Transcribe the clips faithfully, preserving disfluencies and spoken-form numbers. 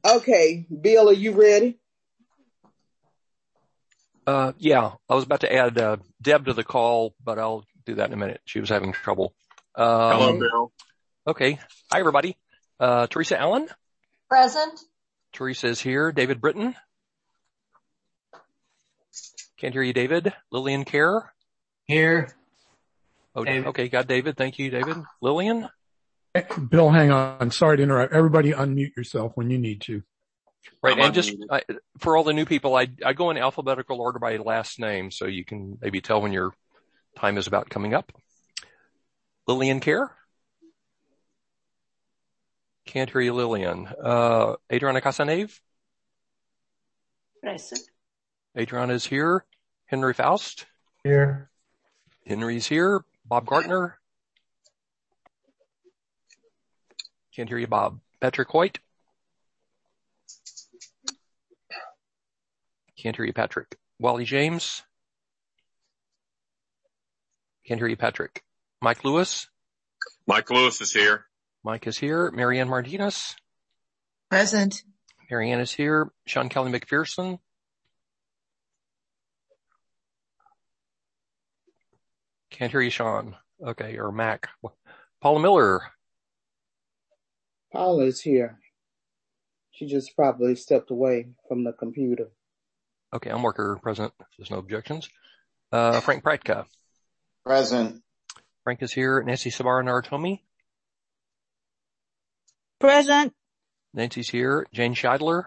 Okay, Bill, are you ready? Uh, yeah, I was about to add uh, Deb to the call, but I'll do that in a minute. She was having trouble. Um, Hello, Bill. Okay. Hi, everybody. Uh, Teresa Allen? Present. Teresa is here. David Britton? Can't hear you, David. Lillian Kerr? Here. Oh, David. Okay, got David. Thank you, David. Lillian? Bill, hang on. Sorry to interrupt. Everybody unmute yourself when you need to. Right, I'm and just unmuted. I, for all the new people, I, I go in alphabetical order by last name, so you can maybe tell when your time is about coming up. Lillian Kerr? Can't hear you, Lillian. Uh, Adriana Casanave? Present. Adriana is here. Henry Faust? Here. Henry's here. Bob Gartner? Can't hear you, Bob. Patrick Hoyt? Can't hear you, Patrick. Wally James? Can't hear you, Patrick. Mike Lewis? Mike Lewis is here. Mike is here. Marianne Martinez? Present. Marianne is here. Sean Kelly McPherson? Can't hear you, Sean. Okay, or Mac. Paula Miller? Paula is here. She just probably stepped away from the computer. Okay, I'll mark her present if there's no objections. Uh, Frank Preitka? Present. Frank is here. Nancy Sabara Naratomi? Present. Nancy's here. Jane Scheidler?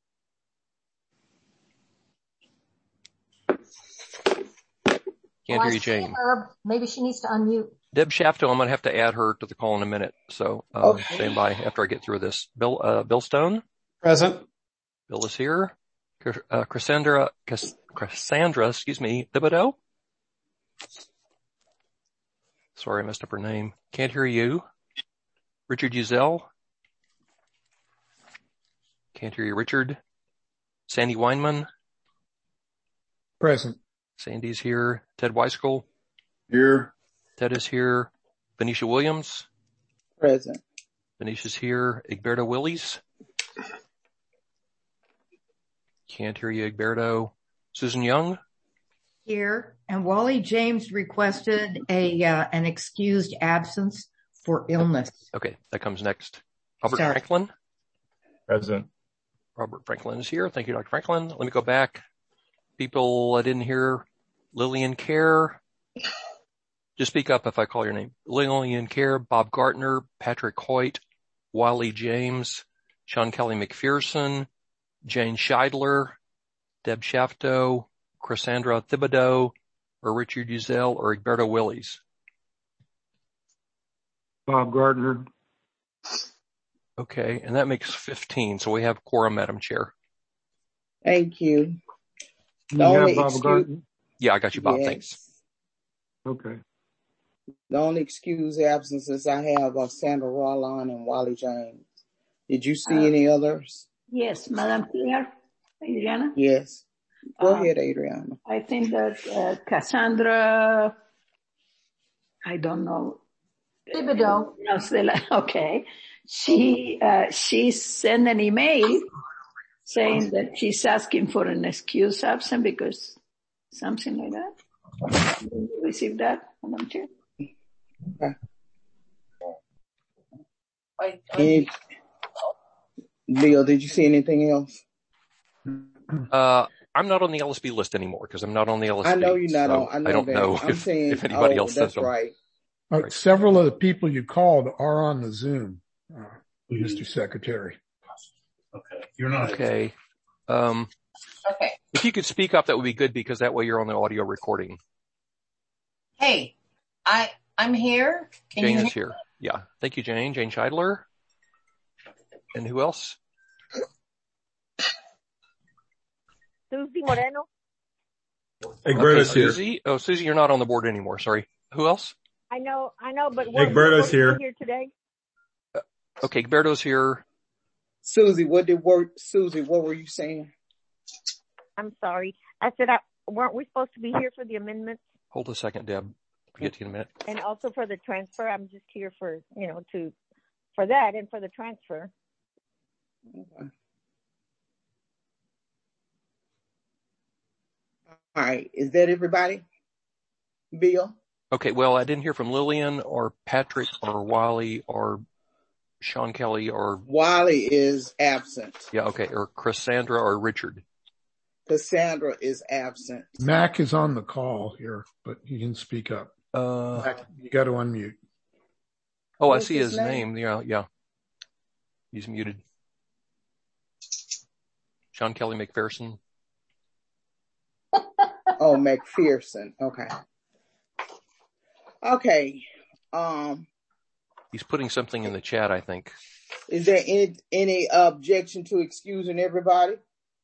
Can't Oh, hear I you, see Jane. her. Maybe she needs to unmute. Deb Shafto, I'm going to have to add her to the call in a minute. So, uh, Okay. stand by after I get through this. Bill, uh, Bill Stone? Present. Bill is here. Uh, Cassandra, Cass, Cassandra, excuse me, Thibodeau? Sorry, I messed up her name. Can't hear you. Richard Uzel? Can't hear you, Richard. Sandy Weinman? Present. Sandy's here. Ted Weiskell? Here. Ted is here. Venetia Williams? Present. Venetia's here. Egberto Willies? Can't hear you, Egberto. Susan Young? Here, and Wally James requested a uh, an excused absence for illness. Okay, that comes next. Robert Sorry. Franklin? Present. Robert Franklin is here. Thank you, Doctor Franklin. Let me go back. People I didn't hear. Lillian Kerr. Just speak up if I call your name. Lillian Kerr, Bob Gartner, Patrick Hoyt, Wally James, Sean Kelly McPherson, Jane Scheidler, Deb Shafto, Cassandra Thibodeau, or Richard Uzel, or Egberto Willies. Bob Gardner. Okay, and that makes fifteen, so we have quorum, Madam Chair. Thank you. You The have only Bob excuse- Gardner? Yeah, I got you, Bob. Yes. Thanks. Okay. The only excused absences I have are Sandra Rollon and Wally James. Did you see Uh, any others? Yes, Madam Chair, Adriana. Yes. Go Uh, ahead, Adriana. I think that uh, Cassandra, I don't know. Thibodeau. No, Stella, okay. She, uh, she sent an email saying that she's asking for an excuse absent because something like that. Did you receive that, Madam Chair? Any, Leo, did you see anything else? Uh, I'm not on the L S B list anymore because I'm not on the L S B. I know you're not so on. I know I don't that. know I'm if, saying, if anybody oh, else that's says them. right. Uh, Right. Several of the people you called are on the Zoom, uh, Mister Secretary. Okay. You're not. Okay. Um, Okay. if you could speak up, that would be good because that way you're on the audio recording. Hey, I, I'm here. Can Jane you is here. Yeah. Thank you, Jane. Jane Scheidler. And who else? Susie Moreno. Egberto's Okay, here. Susie. Oh, Susie, you're not on the board anymore. Sorry. Who else? I know, I know, but what, Egberto's what, here. here today? Okay, Berto's here. Susie, what did work? Susie, what were you saying? I'm sorry. I said, I, weren't we supposed to be here for the amendments Hold a second, Deb. I'll get to you in a minute. and also for the transfer? I'm just here for, you know, to, for that and for the transfer. Okay. right. Is that everybody? Bill? Okay. Well, I didn't hear from Lillian or Patrick or Wally or Sean Kelly or Wally is absent. Yeah. Okay. Or Cassandra or Richard. Cassandra is absent. Mac is on the call here, but he can speak up. Uh, Mac, you got to unmute. Oh, What's I see his his name? name. Yeah. Yeah. He's muted. Sean Kelly McPherson. Oh, McPherson. Okay. Okay. Um, He's putting something in the chat, I think. is there any, any objection to excusing everybody?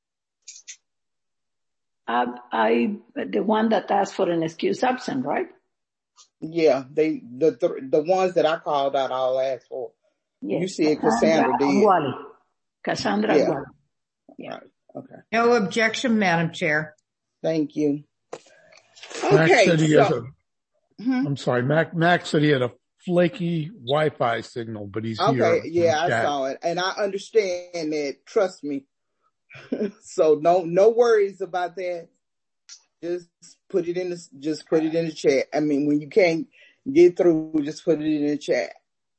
I, I, the one that asked for an excuse absent, right? Yeah, they the the, the ones that I called out, I'll ask for. Yes. You said Cassandra did. and Wally. Cassandra Yeah. and Wally. Yeah. Right. Okay. No objection, Madam Chair. Thank you. Mac Okay. said he So, has a, hmm? I'm sorry, Mac, Mac said he had a flaky Wi-Fi signal, but he's here. Okay. in Yeah, the I chat. saw it, and I understand that. Trust me. So no, no worries about that. Just put it in the, just put it in the chat. I mean, when you can't get through, just put it in the chat.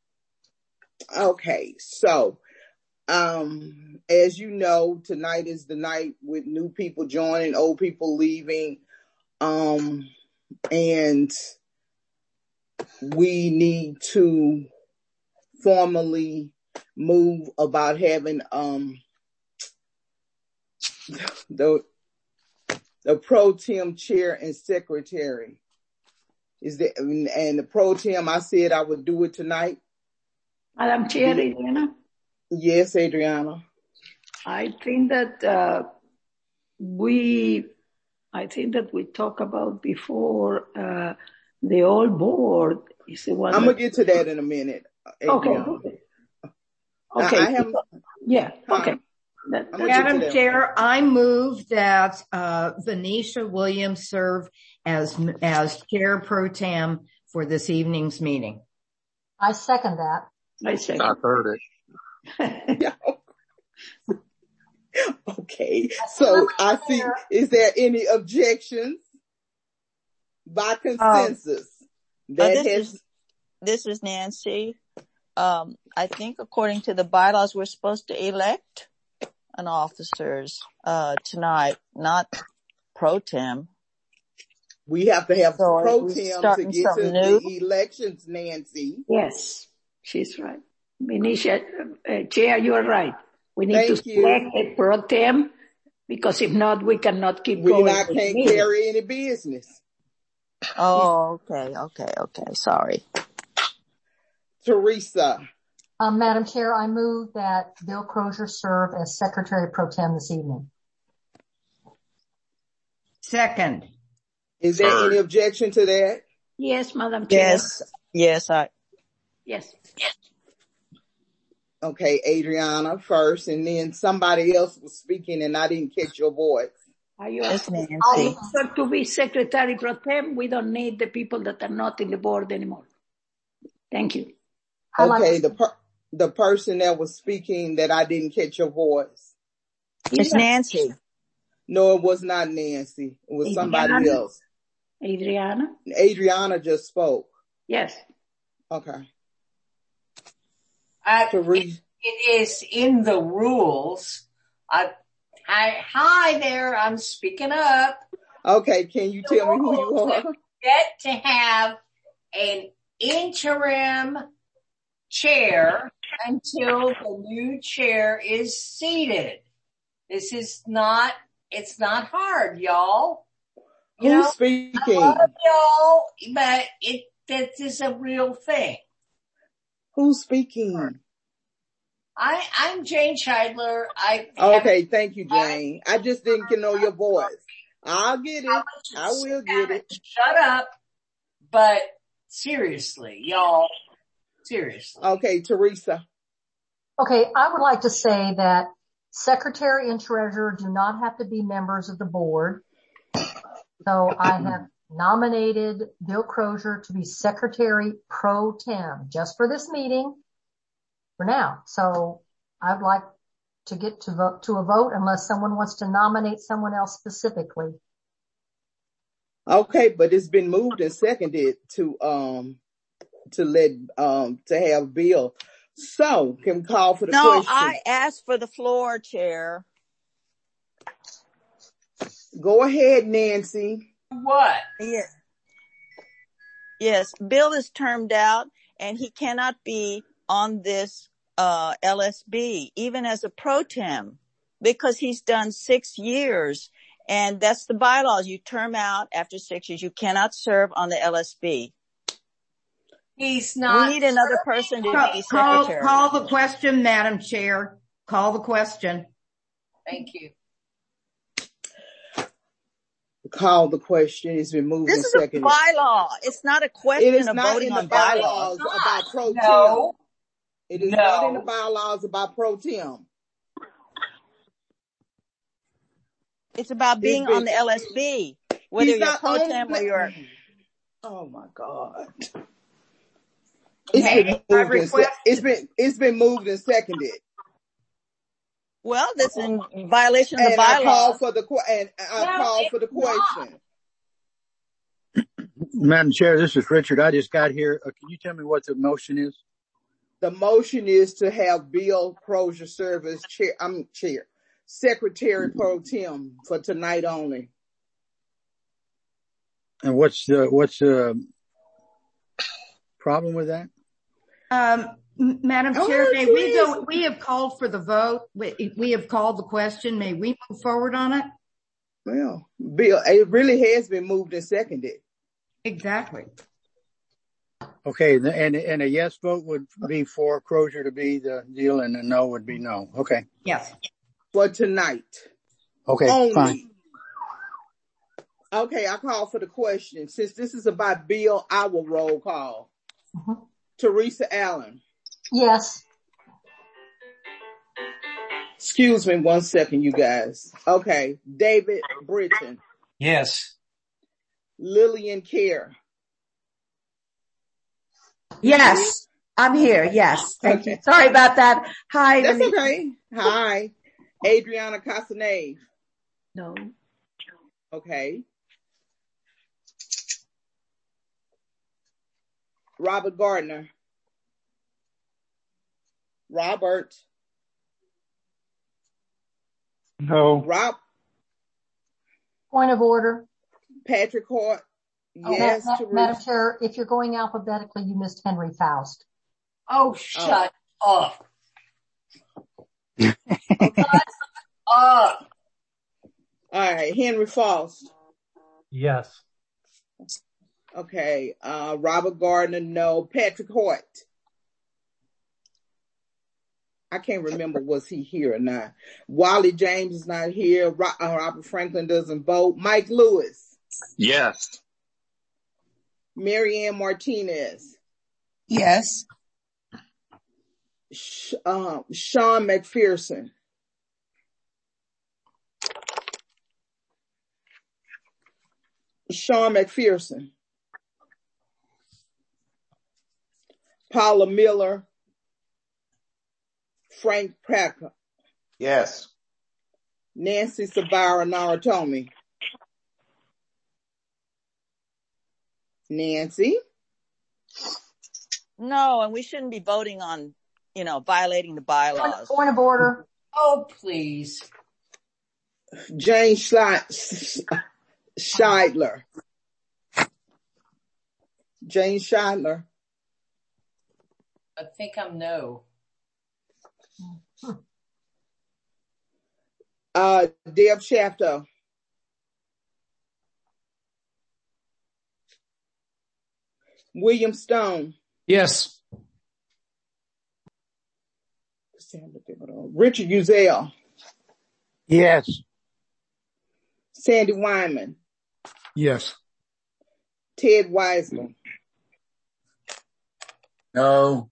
Okay. So, um, as you know, tonight is the night with new people joining, old people leaving. Um, and we need to formally move about having, um, the, the pro tem chair and secretary. Is that, and the pro tem, I said I would do it tonight. Madam Chair, Adriana, Yes, Adriana. I think that, uh, we, I think that we talked about before, uh, the old board is the one. I'm that, gonna get to that in a minute. Adriana. Okay. Okay. I, I have, Yeah. Huh? Okay. That, I'm gonna that's, get to Madam that. Chair, I move that uh Venetia Williams serve as as chair pro tem for this evening's meeting. I second that. I second. I heard it. Yeah. Okay. So I see, is there any objections? By consensus. Uh, That this has, is this is Nancy. Um, I think according to the bylaws, we're supposed to elect an officers uh, tonight, not pro tem. we have to have So are pro we tem to starting get to something new? the elections, Nancy. Yes, she's right. Venetia, uh, Chair, you are right. We need Thank to you. select a pro tem because if not, we cannot keep We going. not with the can't meeting. carry any business. Oh, okay, okay, okay. Sorry. Teresa. Um, Madam Chair, I move that Bill Crozier serve as Secretary Pro Tem this evening. Second. Is there Third. any objection to that? Yes, Madam Chair. Yes, yes, I. Yes. Okay, Adriana first, and then somebody else was speaking and I didn't catch your voice. Are you It's asking Nancy. her to be Secretary Pro Tem? We don't need the people that are not in the board anymore. Thank you. I like Okay, to- the per- the person that was speaking that I didn't catch your voice. It's Nancy. No, it was not Nancy. It was somebody Adriana? else. Adriana? Adriana just spoke. Yes. Okay. Uh, it, Teresa. it is in the rules. I, I, hi there, I'm speaking up. Okay, can you tell me who you are? Get to have an interim chair until the new chair is seated. This is not, it's not hard, y'all. You Who's know, speaking? I love y'all, but it, this is a real thing. Who's speaking? I, I'm Jane Scheidler. I Okay, thank you, Jane. I just didn't know your voice. I'll get it. I will get it. Shut up. But seriously, y'all, seriously. Okay, Teresa. Okay, I would like to say that Secretary and Treasurer do not have to be members of the board. So I have nominated Bill Crozier to be Secretary Pro Tem just for this meeting for now. So I'd like to get to vote to a vote unless someone wants to nominate someone else specifically. Okay, but it's been moved and seconded to, um, to let, um, to have Bill. So can we call for the No, question? I asked for the floor, Chair. Go ahead, Nancy. What? Yes. Yes, Bill is termed out and he cannot be on this uh L S B, even as a pro tem, because he's done six years. And that's the bylaws. You term out after six years. You cannot serve on the L S B. He's not. We need another person to Call, be call, secretary. call the question, Madam Chair. Call the question. Thank you. Call the question. It's been moved This and is a seconded. bylaw. It's not a question It is of not voting in the on bylaws. bylaws about pro tem. No. It is No. not in the bylaws about pro tem. It's about being been- on the L S B, whether He's you're not pro on tem the- or you're. Oh my God. It's Hey, been I moved and se- request- it's been it's been moved and seconded. Well, that's in violation of the And I call bylaws. for the que- and I No, call for the it's not. question. Madam Chair, this is Richard. I just got here. Uh, can you tell me what the motion is? The motion is to have Bill Crozier serve as chair. I'm chair, secretary pro tem for tonight only. And what's the, what's the problem with that? Um, M- Madam Oh, Chair, may we please. go, we have called for the vote. We, we have called the question. May we move forward on it? Well, Bill, it really has been moved and seconded. Exactly. Okay, the- and, and a yes vote would be for Crozier to be the deal and a no would be no. Okay. Yes. For tonight. Okay, Only. fine. Okay, I call for the question. Since this is about Bill, I will roll call. Mhm. Teresa Allen. Yes. Excuse me one second, you guys. Okay. David Britton. Yes. Lillian Kerr. Yes, I'm here. Yes. Thank you. Okay. Sorry about that. Hi. That's Denise. okay. Hi. Adriana Casanave. No. Okay. Robert Gardner. Robert. No. Rob. Point of order. Patrick Hort. Ma- Yes. Ma- Teresa. Madam Chair, if you're going alphabetically, you missed Henry Faust. Oh, shut up. Okay. Shut up. All right. Henry Faust. Yes. Okay. Uh, Robert Gardner. No. Patrick Hort. I can't remember, was he here or not? Wally James is not here. Ro- uh, Robert Franklin doesn't vote. Mike Lewis. Yes. Mary Ann Martinez. Yes. Sh- um, Sean McPherson. Sean McPherson. Paula Miller. Frank Packer. Yes. Nancy Sabara Naratomi. Nancy. No, and we shouldn't be voting on, you know, violating the bylaws. Point of order. Oh, please. Jane Schle- Scheidler. Jane Scheidler. I think I'm no. Uh, Deb Shafto. William Stone. Yes. Richard Uzel. Yes. Sandy Wyman. Yes. Ted Weisman. No.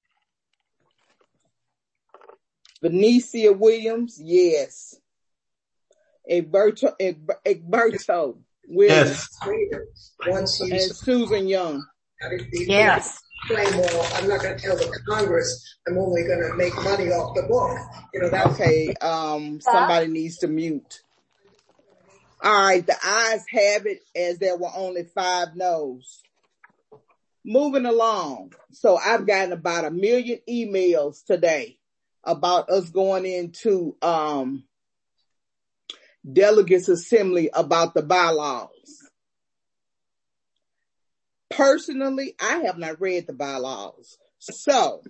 Benicia Williams. Yes. Egberto, Egber- Egberto Williams. Once you And Susan Young. Yes. claim, well, I'm not going to tell the Congress I'm only going to make money off the book. You know, that's Okay, um, somebody needs to mute. All right, the ayes have it as there were only five noes. Moving along. So I've gotten about a million emails today about us going into um, delegates assembly about the bylaws. Personally, I have not read the bylaws. So,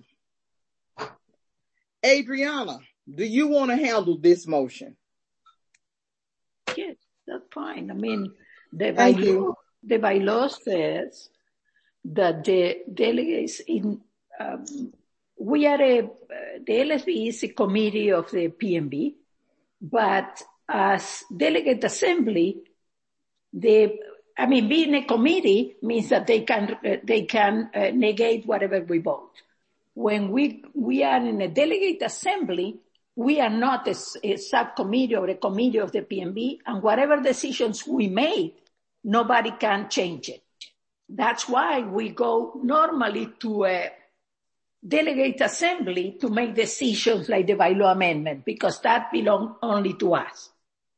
Adriana, do you want to handle this motion? Yes, that's fine. I mean, the Thank bylaw, you. the bylaw says that the delegates in, um, we are a, uh, the L S B is a committee of the P M B, but as delegate assembly, the, I mean, being a committee means that they can, uh, they can uh, negate whatever we vote. When we, we are in a delegate assembly, we are not a, a subcommittee or a committee of the P M B, and whatever decisions we made, nobody can change it. That's why we go normally to a delegate assembly to make decisions like the bylaw amendment, because that belongs only to us.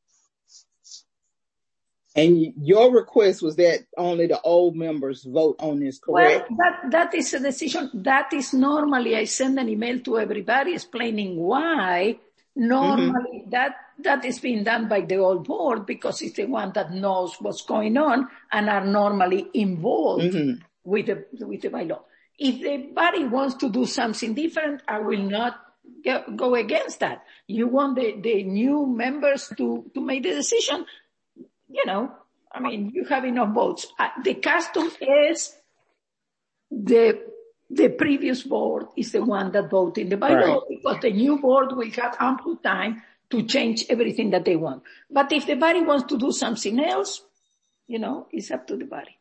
And your request was that only the old members vote on this, correct? Well, that, that is a decision. That is normally, I send an email to everybody explaining why normally mm-hmm. that, that is being done by the old board, because it's the one that knows what's going on and are normally involved mm-hmm. with the, with the bylaw. If the body wants to do something different, I will not go, go against that. You want the, the new members to, to make the decision. You know, I mean, you have enough votes. Uh, the custom is the the previous board is the one that voted in the bylaw, right, because the new board will have ample time to change everything that they want. But if the body wants to do something else, you know, it's up to the body.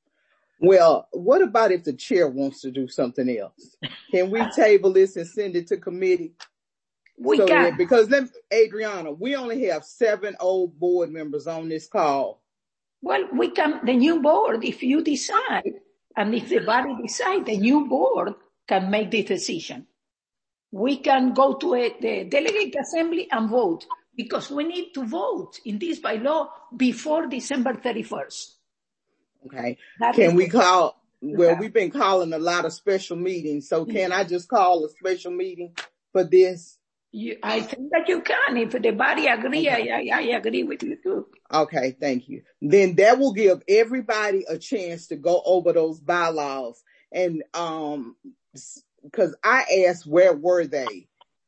Well, what about if the chair wants to do something else? Can we table this and send it to committee? We so can. That, because let me, Adriana, we only have seven old board members on this call. Well, we can, the new board, if you decide, and if the body decide, the new board can make the decision. We can go to a, the delegate assembly and vote, because we need to vote in this bylaw before December thirty-first. Okay. That can we call, well, okay. we've been calling a lot of special meetings, so can I just call a special meeting for this? You, I think that you can. If the body agree, okay. I, I, I agree with you too. Okay, thank you. Then that will give everybody a chance to go over those bylaws. And, um, cause I asked where were they?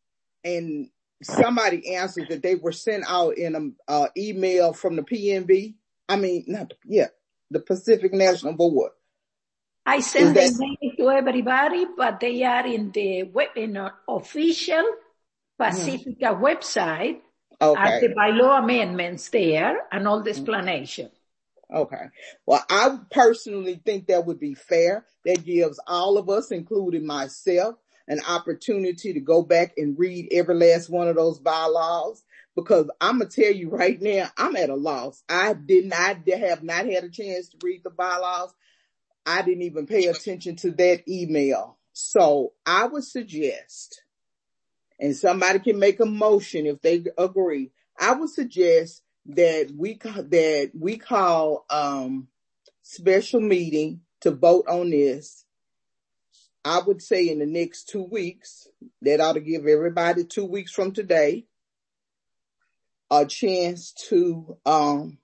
And somebody answered that they were sent out in an uh, email from the P M B. I mean, not, yeah, the Pacific National Board. I sent the email to everybody, but they are in the web, in an official Pacifica mm-hmm. website, okay. At the bylaw amendments there and all the explanation. Okay. Well, I personally think that would be fair. That gives all of us, including myself, an opportunity to go back and read every last one of those bylaws, because I'm going to tell you right now, I'm at a loss. I did not have not had a chance to read the bylaws. I didn't even pay attention to that email. So I would suggest, and somebody can make a motion if they agree, I would suggest that we that we call um special meeting to vote on this. I would say in the next two weeks. That ought to give everybody two weeks from today a chance to um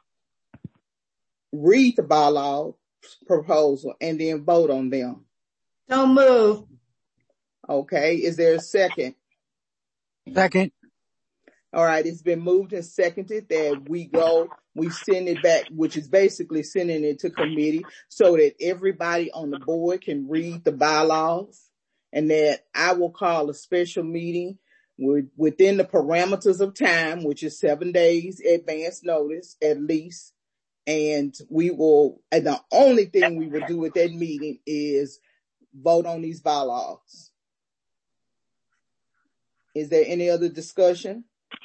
read the bylaw proposal and then vote on them. Don't move. Okay, is there a second? Second. All right, it's been moved and seconded that we go, we send it back, which is basically sending it to committee so that everybody on the board can read the bylaws, and that I will call a special meeting with, within the parameters of time, which is seven days advance notice at least. And we will, and the only thing we will do at that meeting is vote on these bylaws. Is there any other discussion?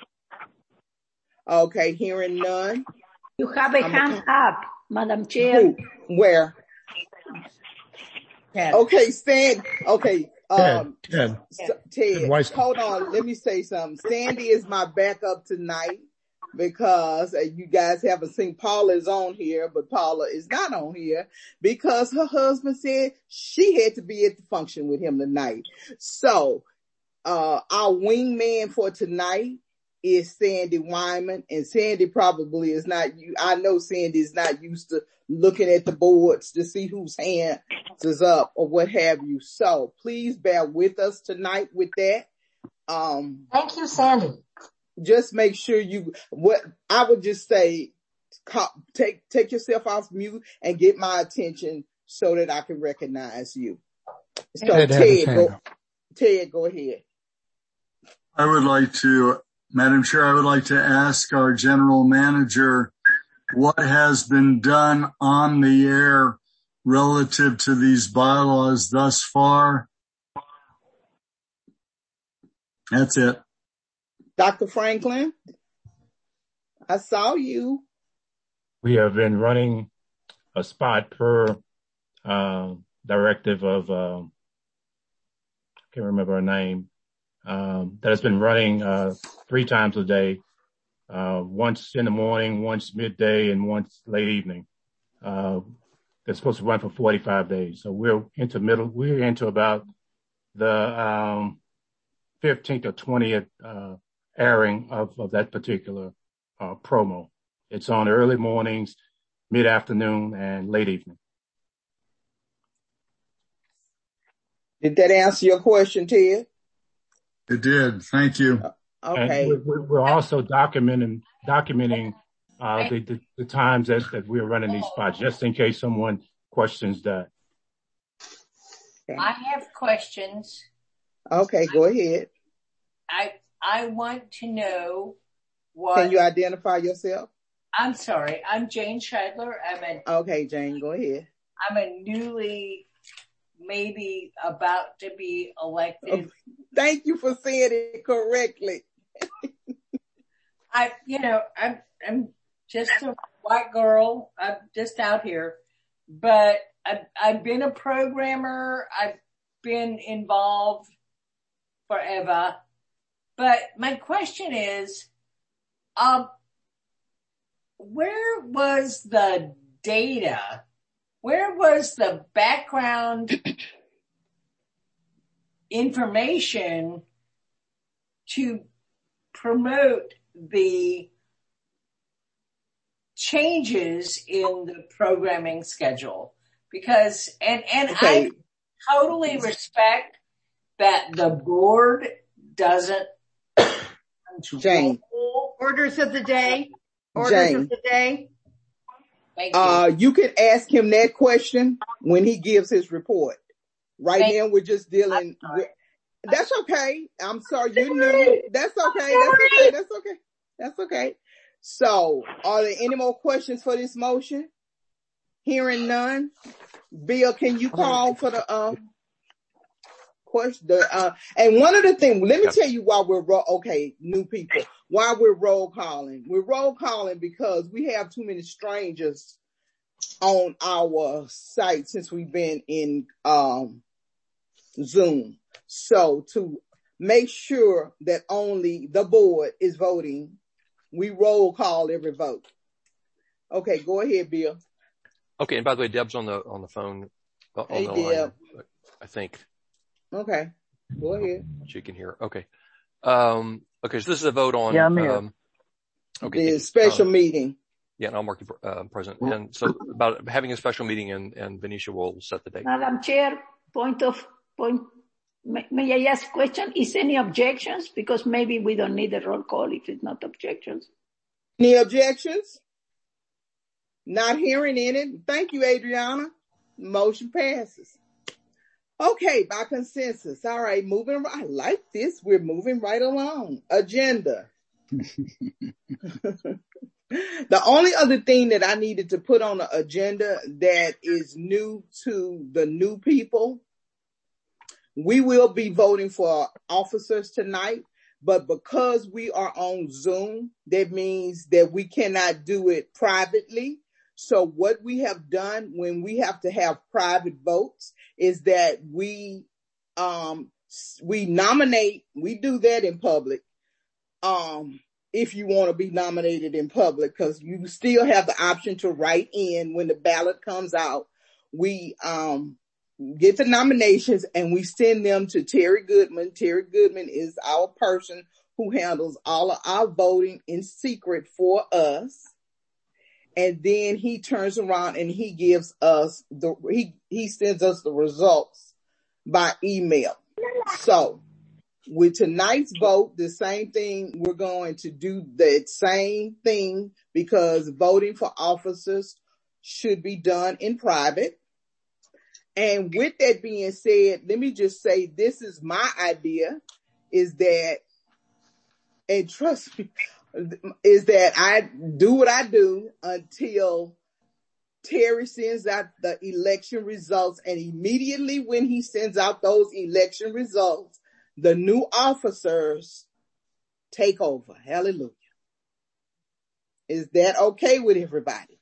Okay, hearing none. You have a I'm hand a... up, Madam Chair. Who? Where? Ted. Okay, Stan. Okay, um, Ted. Ted. Ted. Ted. Hold on, let me say something. Sandy is my backup tonight because uh, you guys haven't seen Paula is on here, but Paula is not on here because her husband said she had to be at the function with him tonight. So, uh, our wingman for tonight is Sandy Wyman, and Sandy probably is not, you. I know Sandy is not used to looking at the boards to see whose hand is up or what have you. So please bear with us tonight with that. Um, Thank you, Sandy. Just make sure you, what I would just say, take, take yourself off mute and get my attention so that I can recognize you. So Ted, Ted, go, Ted, go ahead. I would like to, Madam Chair, I would like to ask our general manager what has been done on the air relative to these bylaws thus far. That's it. Doctor Franklin, I saw you. We have been running a spot per uh, directive of, uh, I can't remember her name, um, that has been running uh, three times a day, uh, once in the morning, once midday, and once late evening. Uh, they're supposed to run for forty-five days. So we're into middle, we're into about the um, fifteenth or twentieth uh, airing of, of that particular uh, promo. It's on early mornings, mid-afternoon, and late evening. Did that answer your question, Ted? It did. Thank you. Okay. And we're, we're also documenting documenting uh, the, the, the times that, that we're running these spots, just in case someone questions that. I have questions. Okay, go ahead. I I want to know what. Can you identify yourself? I'm sorry. I'm Jane Shadler. I'm a. Okay, Jane, go ahead. I'm a newly, maybe about to be elected. Oh, thank you for saying it correctly. I, you know, I'm I'm just a white girl. I'm just out here, but I've I've been a programmer. I've been involved forever. But my question is, um, where was the data? Where was the background information to promote the changes in the programming schedule? Because, and, and okay. I totally respect that the board doesn't Jane. Orders of the day. Orders Jane. of the day. Thank you. Uh, you can ask him that question when he gives his report. Right Thank now, we're just dealing with, that's okay. I'm sorry, you knew. That's okay. That's okay. That's okay. That's okay. So, are there any more questions for this motion? Hearing none. Bill, can you call for the, um, question? The, uh, and one of the things, let me tell you why we're, ro- okay, new people, why we're roll calling. We're roll calling because we have too many strangers on our site since we've been in, um, Zoom. So to make sure that only the board is voting, we roll call every vote. Okay, go ahead, Bill. Okay, and by the way, Deb's on the on the phone uh, on Hey, the Deb. line, I think. Okay, go ahead. She can hear. Okay. Um, okay, so this is a vote on. Yeah, I'm here. Um, okay. The special uh, meeting. Yeah, and I'll mark you uh, present. And so about having a special meeting, and, and Venetia will set the date. Madam Chair, point of point. May, may I ask question? Is any objections? Because maybe we don't need a roll call if it's not objections. Any objections? Not hearing any. Thank you, Adriana. Motion passes. Okay, by consensus. All right, moving. I like this. We're moving right along. Agenda. The only other thing that I needed to put on the agenda that is new to the new people, we will be voting for officers tonight, but because we are on Zoom, that means that we cannot do it privately. So what we have done when we have to have private votes is that we, um, we nominate, we do that in public. Um, if you want to be nominated in public, because you still have the option to write in when the ballot comes out. We um get the nominations and we send them to Terry Goodman. Terry Goodman is our person who handles all of our voting in secret for us. And then he turns around and he gives us the, he, he sends us the results by email. So with tonight's vote, the same thing, we're going to do the same thing because voting for officers should be done in private. And with that being said, let me just say, this is my idea, is that, and trust me, is that I do what I do until Terry sends out the election results. And immediately when he sends out those election results, the new officers take over. Hallelujah. Is that okay with everybody?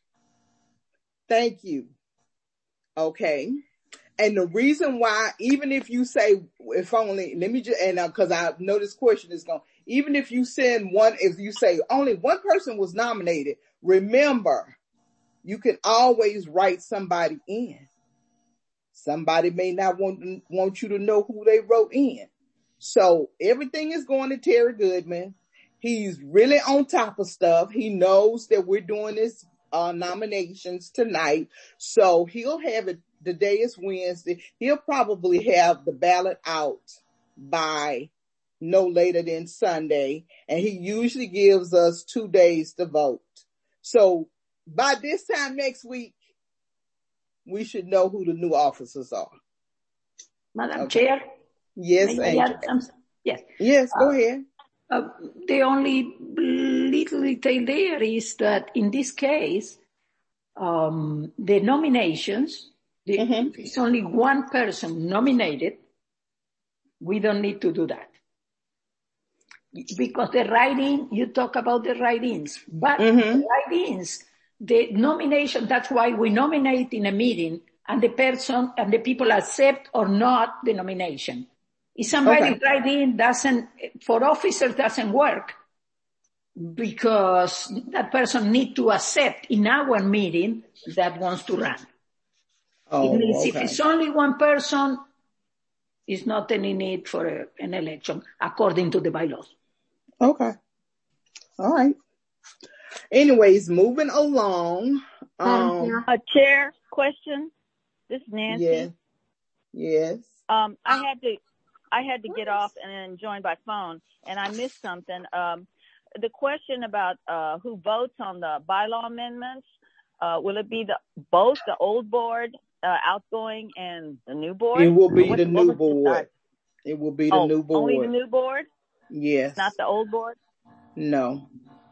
Thank you. Okay. And the reason why, even if you say, if only, let me just, and uh, cause I know this question is going, even if you send one, if you say only one person was nominated, remember, you can always write somebody in. Somebody may not want, want you to know who they wrote in. So everything is going to Terry Goodman. He's really on top of stuff. He knows that we're doing this uh, nominations tonight. So he'll have it. The day is Wednesday. He'll probably have the ballot out by no later than Sunday. And he usually gives us two days to vote. So by this time next week, we should know who the new officers are. Madam Okay. Chair? Yes, May I Angel. add some- Yes. Yes, go Uh, ahead. Uh, the only little detail there is that in this case, um, the nominations, the, Mm-hmm. if it's only one person nominated, we don't need to do that. Because the write-in, you talk about the write-ins, but Mm-hmm. the write-ins, the nomination, that's why we nominate in a meeting and the person and the people accept or not the nomination. If somebody Okay. write in doesn't, for officers doesn't work because that person need to accept in our meeting that wants to run. Oh, It means if okay. it's only one person, it's not any need for a, an election according to the bylaws. Okay. All right. Anyways, moving along. Um, A chair question. This is Nancy. yes. Yes. Um, I had to, I had to get off and then join by phone, and I missed something. Um, the question about uh, who votes on the bylaw amendments, uh, will it be the both the old board, uh, outgoing, and the new board? It will be What- the what new was the- board. It will be the oh, new board. only the new board, Yes. not the old board? No.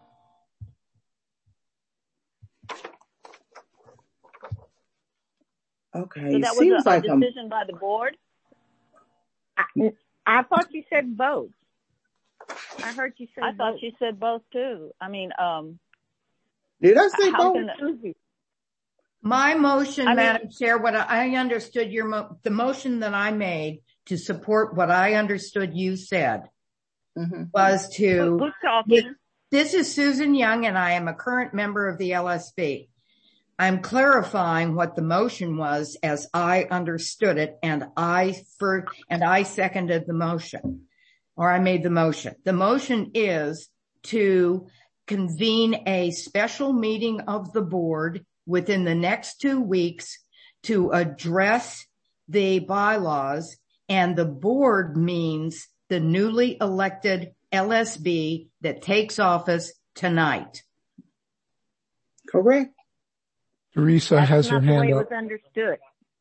Okay. So It that was seems a, a like I'm, decision by the board? I, I thought you said both. I heard you say I thought both. you said both too. I mean, um, did I say how both? can the, My motion, I mean- Madam Chair, what I understood your, mo- the motion that I made to support what I understood you said Mm-hmm. was to, who's talking? this is Susan Young and I am a current member of the L S B. I'm clarifying what the motion was as I understood it, and I for, and I seconded the motion, or I made the motion. The motion is to convene a special meeting of the board within the next two weeks to address the bylaws, and the board means the newly elected L S B that takes office tonight. Correct. Teresa That's has her not the way hand it up. was understood.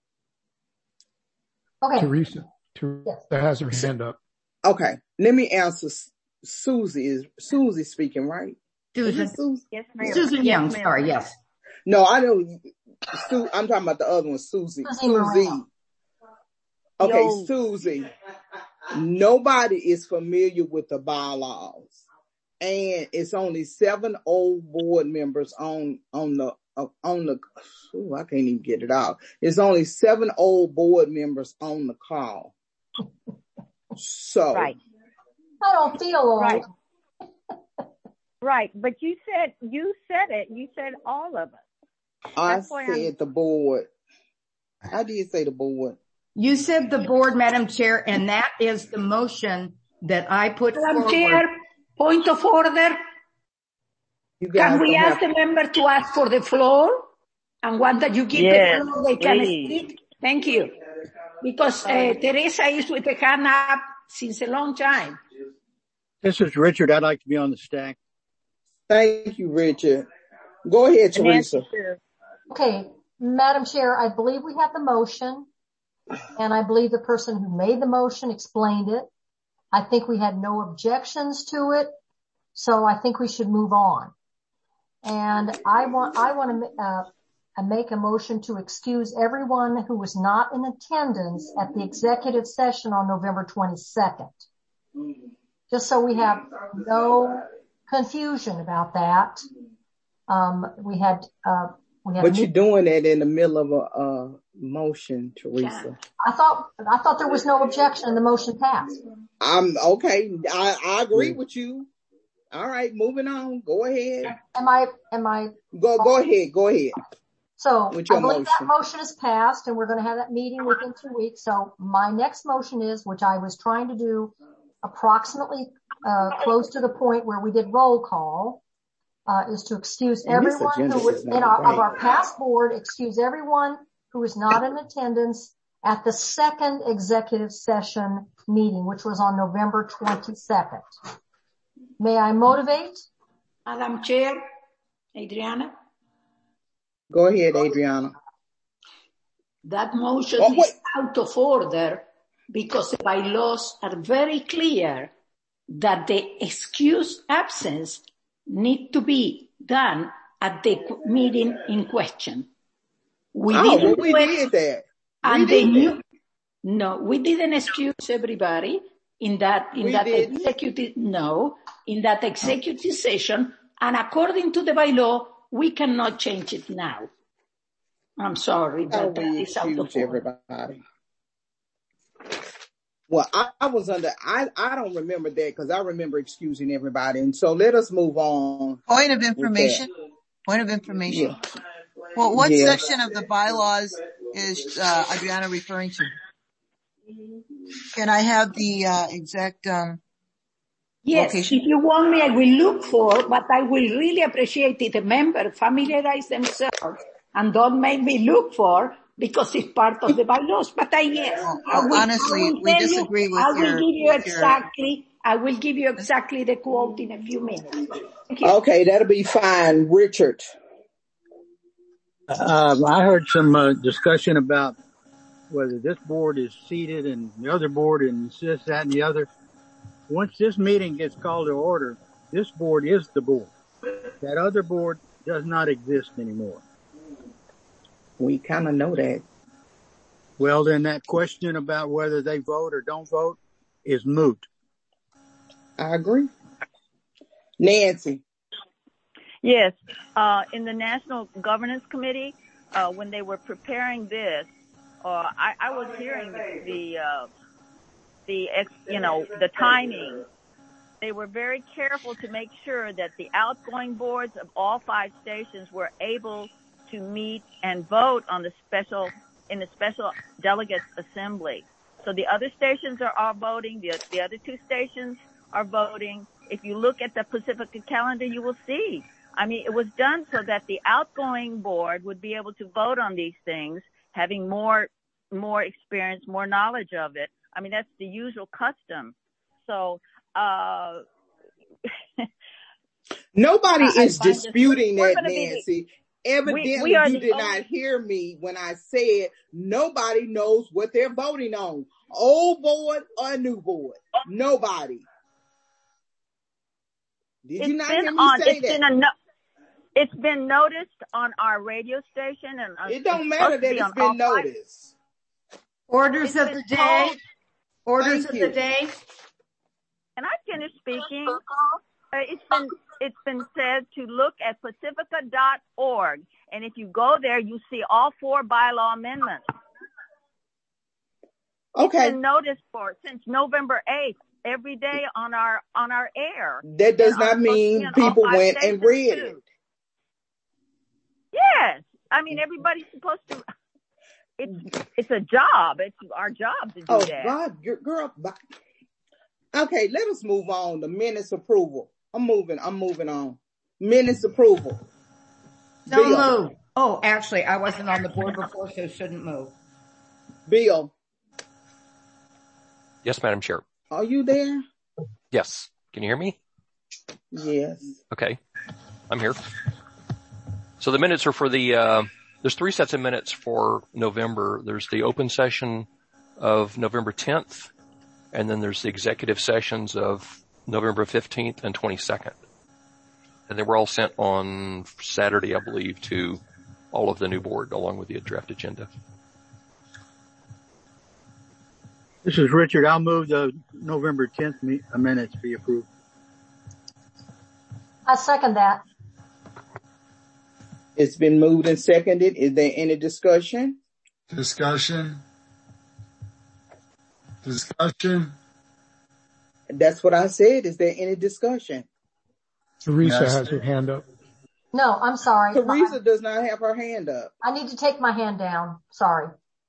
Okay. Teresa, Teresa has her hand up. Okay. Let me answer. S- Susie is Susie speaking, right? Is Susan, it Susie? Yes, ma'am. Susan Yes, Young, ma'am. sorry, yes. No, I don't. Su- I'm talking about the other one, Susie. Susie Susie. Moreno. Okay, Yo. Susie. Nobody is familiar with the bylaws, and it's only seven old board members on on the uh, on the. Ooh, I can't even get it out. It's only seven old board members on the call. So Right. I don't feel old. Right. Right, but you said you said it. You said all of us. I That's why said I'm. the board. I did say the board. You said the board, Madam Chair, and that is the motion that I put Madam forward. Chair, point of order. You guys Can we don't ask have- the member to ask for the floor? And once that you give Yes, the floor, they can please. speak. Thank you. Because uh, Teresa is with the hand up since a long time. This is Richard. I'd like to be on the stack. Thank you, Richard. Go ahead, Teresa. Okay, Madam Chair, I believe we have the motion, and I believe the person who made the motion explained it. I think we had no objections to it, so I think we should move on. And I want, I want to uh, make a motion to excuse everyone who was not in attendance at the executive session on November twenty-second. Just so we have no confusion about that. Um, we had, uh, we had. But you're doing that in the middle of a, uh, motion, Teresa. I thought, I thought there was no objection and the motion passed. I'm okay. I, I agree with you. All right, moving on. Go ahead. Am I, am I? Go, go ahead. Go ahead. So With your I believe motion. that motion is passed and we're going to have that meeting within two weeks. So my next motion is, which I was trying to do approximately, uh, close to the point where we did roll call, uh, is to excuse And this everyone agenda who was is in not our, of right. our past board, excuse everyone who was not in attendance at the second executive session meeting, which was on November twenty-second. May I motivate? Madam Chair, Adriana, Go ahead, Adriana. that motion Oh, wait. is out of order because the bylaws are very clear that the excused absence need to be done at the qu- meeting in question. We Oh, didn't well, we do it, did that. We and the did new, that. no, we didn't excuse everybody in that, in We that didn't. executive, no, in that executive session, and according to the bylaw, we cannot change it now. I'm sorry, How but that we is out of excuse order. everybody. Well, I, I was under, I, I don't remember that because I remember excusing everybody. And so let us move on. Point of with that. information. Point of information. Yeah. Well, what Yeah. section of the bylaws is uh, Adriana referring to? Can I have the uh, exact um, Yes, location? if you want me, I will look for, but I will really appreciate it. The member familiarize themselves and don't make me look for because it's part of the bylaws. But I yes, Well, I will, honestly, I will we tell disagree you, with I will your- give you with your- exactly, I will give you exactly the quote in a few minutes. Thank you. Okay, that'll be fine. Richard. Um, I heard some uh, discussion about whether this board is seated and the other board and this, that, and the other. Once this meeting gets called to order, this board is the board. That other board does not exist anymore. We kind of know that. Well, then that question about whether they vote or don't vote is moot. I agree. Nancy. Yes, uh, in the National Governance Committee, uh, when they were preparing this, uh, I, I was hearing the, the, uh, the, ex, you know, the timing. They were very careful to make sure that the outgoing boards of all five stations were able to meet and vote on the special, in the special delegates assembly. So the other stations are all voting. The, the other two stations are voting. If you look at the Pacifica calendar, you will see. I mean, it was done so that the outgoing board would be able to vote on these things, having more, more experience, more knowledge of it. I mean, that's the usual custom. So, uh, Nobody I- I is find this- disputing we're that, gonna be the- Nancy. we- Evidently, we are you the did only- not hear me when I said nobody knows what they're voting on. Old board or new board. Nobody. Did you It's not been hear me on, say it's that? been a, no- it's been noticed on our radio station and uh, It don't it's matter supposed to that be it's on all been five- noticed. Orders It's of been the day. told- Orders Thank of you. the day. Can I finish speaking? Uh, it's been it's been said to look at pacifica dot org, and if you go there, you see all four bylaw amendments. Okay. It's been noticed for since November eighth. every day on our, on our air. That does not mean people went and read it. Yes. I mean, everybody's supposed to, it's, it's a job. It's our job to do oh, that. Oh God, girl. Okay, let us move on. The minutes approval. I'm moving, I'm moving on. Minutes approval. Don't Bill. move. Oh, actually, I wasn't on the board before, so shouldn't move. Bill. Yes, Madam Chair. Are you there? Yes. Can you hear me? Yes. Okay. I'm here. So the minutes are for the, uh, there's three sets of minutes for November. There's the open session of November tenth, and then there's the executive sessions of November fifteenth and twenty-second. And they were all sent on Saturday, I believe, to all of the new board along with the draft agenda. This is Richard. I'll move the November tenth minutes be approved. I second that. It's been moved and seconded. Is there any discussion? Discussion. Discussion. That's what I said. Is there any discussion? Teresa yes. has her hand up. No, I'm sorry. Teresa I, does not have her hand up. I need to take my hand down. Sorry.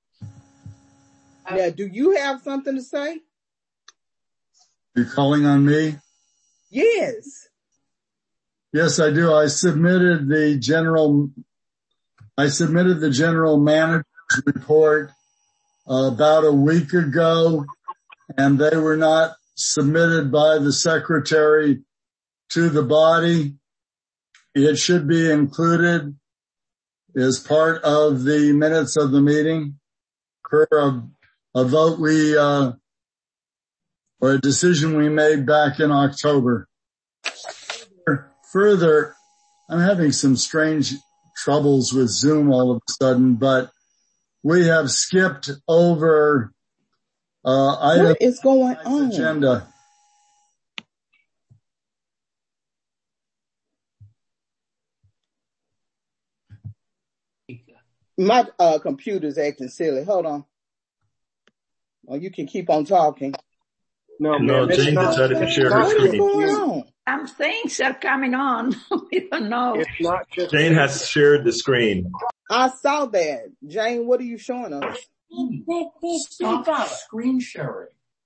Now, do you have something to say? You're calling on me? Yes. Yes, I do. I submitted the general, I submitted the general manager's report uh, about a week ago, and they were not submitted by the secretary to the body. It should be included as part of the minutes of the meeting per a, a vote we, uh, or a decision we made back in October. Further, I'm having some strange troubles with Zoom all of a sudden, but we have skipped over uh items what is going on? Agenda. My uh computer's acting silly. Hold on. Well, you can keep on talking. No, no, Jane decided to share her screen. Some things are coming on. We don't know. It's not just Jane has shared the screen. I saw that. Jane, what are you showing us? Stop screen sharing.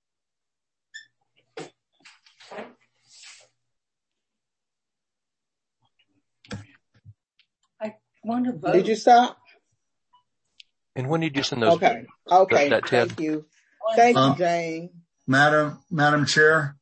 I want to vote. Did you stop? And when did you send those? Okay. Okay. That, that Thank you. Thank um, you, Jane. Madam, Madam Chair.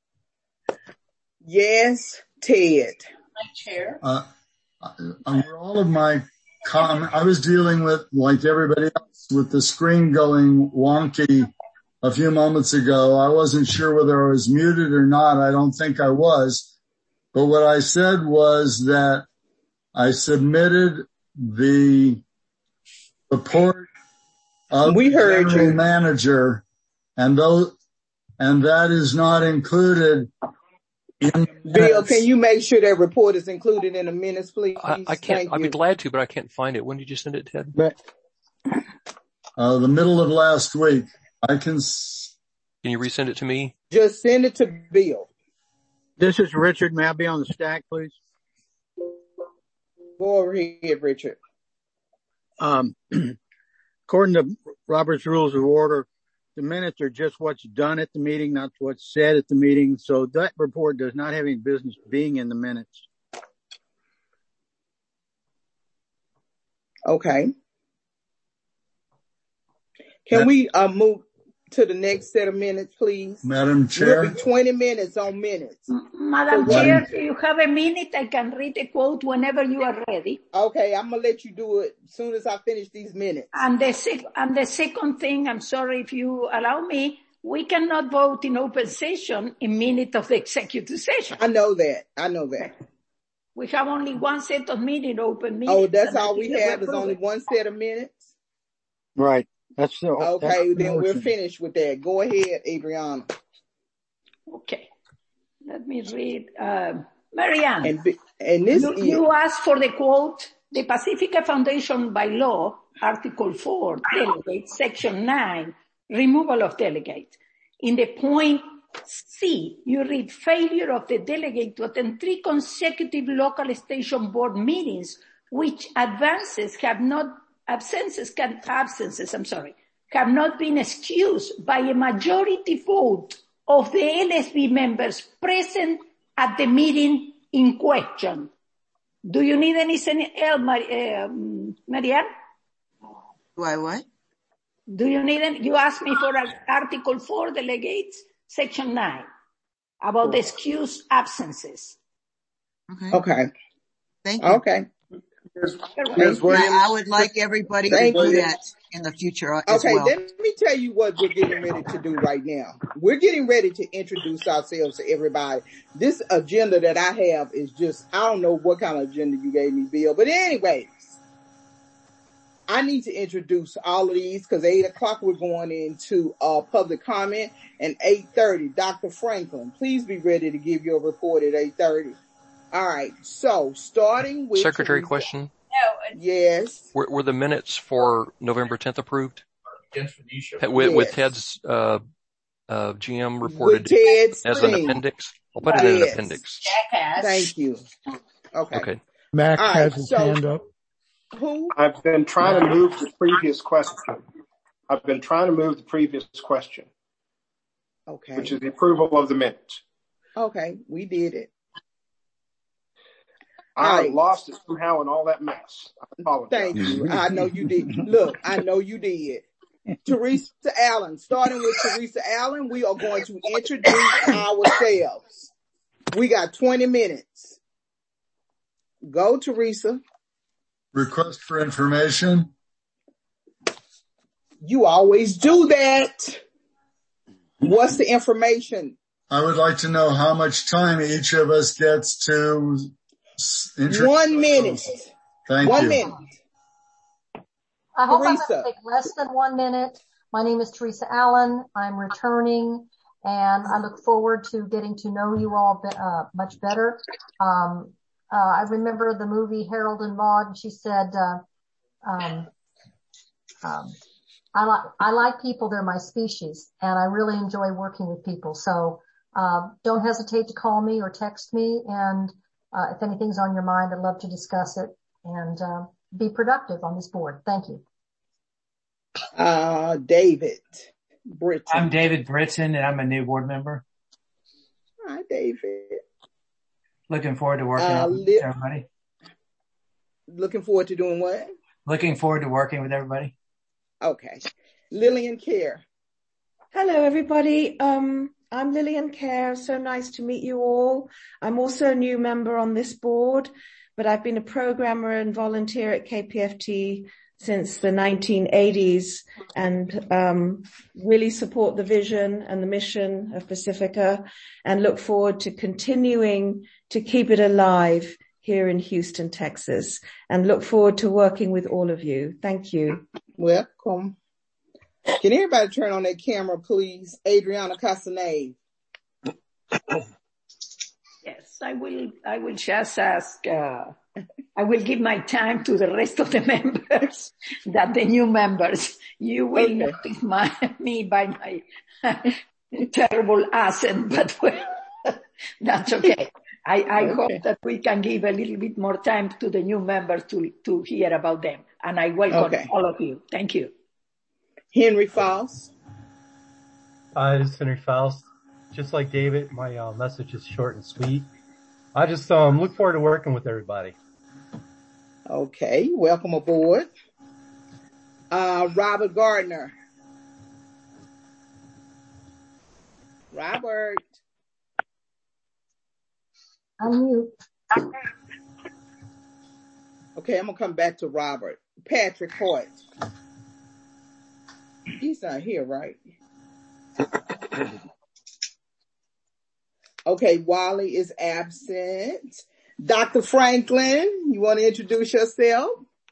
Yes, Ted. My chair. Uh, under all of my com, I was dealing with, like everybody else, with the screen going wonky a few moments ago. I wasn't sure whether I was muted or not. I don't think I was. But what I said was that I submitted the report of we heard the general you. manager, and those, and that is not included. Bill, can you make sure that report is included in the minutes, please? I, I can't. Thank I'd you. be glad to, but I can't find it. When did you send it, Ted? But, uh, the middle of last week. I can. S- can you resend it to me? Just send it to Bill. This is Richard. May I be on the stack, please? Go over here, Richard. Um, according to Robert's Rules of Order, the minutes are just what's done at the meeting, not what's said at the meeting. So that report does not have any business being in the minutes. Okay. Can Ma- we uh, move to the next set of minutes, please? Madam Chair. We'll be twenty minutes on minutes. Madam so Chair, do you have a minute? I can read a quote whenever you are ready. Okay, I'm going to let you do it as soon as I finish these minutes. And the, sec- and the second thing, I'm sorry if you allow me, we cannot vote in open session in minute of the executive session. I know that. I know that. We have only one set of minute open minutes. Oh, that's all we have is only one set of minutes? Right. That's the, okay, that's the then we're finished with that. Go ahead, Adriana. Okay. Let me read. Uh, Marianne, and, and this you, is, you asked for the quote, the Pacifica Foundation by law, Article four, delegates, Section nine, removal of delegates. In the point C, you read failure of the delegate to attend three consecutive local station board meetings, which advances have not, absences can, absences, I'm sorry, have not been excused by a majority vote of the L S B members present at the meeting in question. Do you need anything else, um, Marianne? Why what? Do you need any, you asked me for Article four, delegates, Section nine, about the excused absences. Okay. Okay. Thank you. Okay. Miz Williams. I would like everybody to do that in the future as okay, well. let me tell you what we're getting ready to do right now. We're getting ready to introduce ourselves to everybody. This agenda that I have is just, I don't know what kind of agenda you gave me, Bill. But anyways, I need to introduce all of these because eight o'clock we're going into uh public comment, and eight thirty, Doctor Franklin, please be ready to give your report at eight thirty. All right, so starting with Secretary Teresa. question. No. Yes. Were, were the minutes for November tenth approved? Yes. With, with Ted's uh, uh, G M reported With Ted's as thing. an appendix? I'll put it in an Yes. appendix. Thank you. Okay. Okay. Mac All right, has his so- hand up. Who? I've been trying to move the previous question. I've been trying to move the previous question, Okay. which is the approval of the minutes. Okay, we did it. I All right. lost it somehow in all that mess. I apologize. Thank you. I know you did. Look, I know you did. Teresa Allen, starting with Teresa Allen, we are going to introduce ourselves. We got twenty minutes. Go, Teresa. Request for information. You always do that. What's the information? I would like to know how much time each of us gets to s- introduce One minute. ourselves. Thank One you. minute. I hope I'm Teresa. going to take less than one minute. My name is Teresa Allen. I'm returning, and I look forward to getting to know you all be, uh, much better. Um, uh, I remember the movie Harold and Maude, and she said, uh, um, um, I like, I like people. They're my species, and I really enjoy working with people. So, uh, don't hesitate to call me or text me. And, uh, if anything's on your mind, I'd love to discuss it and, uh, be productive on this board. Thank you. Uh, David Britton. I'm David Britton, and I'm a new board member. Hi, David. Looking forward to working Uh, with li- everybody. Looking forward to doing what? Looking forward to working with everybody. Okay. Lillian Kerr. Hello, everybody. Um, I'm Lillian Kerr. So nice to meet you all. I'm also a new member on this board, but I've been a programmer and volunteer at K P F T since the nineteen eighties, and um, really support the vision and the mission of Pacifica, and look forward to continuing to keep it alive here in Houston, Texas, and look forward to working with all of you. Thank you. Welcome. Can everybody turn on their camera, please? Adriana Casanave. Yes, I will, I will just ask, uh, I will give my time to the rest of the members, that the new members, you will Okay. notice my, me by my terrible accent, but well, that's okay. I, I Okay. hope that we can give a little bit more time to the new members to, to hear about them. And I welcome Okay. all of you. Thank you. Henry Foss. Hi, this is Henry Faust. Just like David, my uh, message is short and sweet. I just um, look forward to working with everybody. Okay. Welcome aboard. Uh, Robert Gardner. Robert. Unmute. Okay, I'm gonna come back to Robert. Patrick Hoyt. He's not here, right? Okay, Wally is absent. Doctor Franklin, you want to introduce yourself?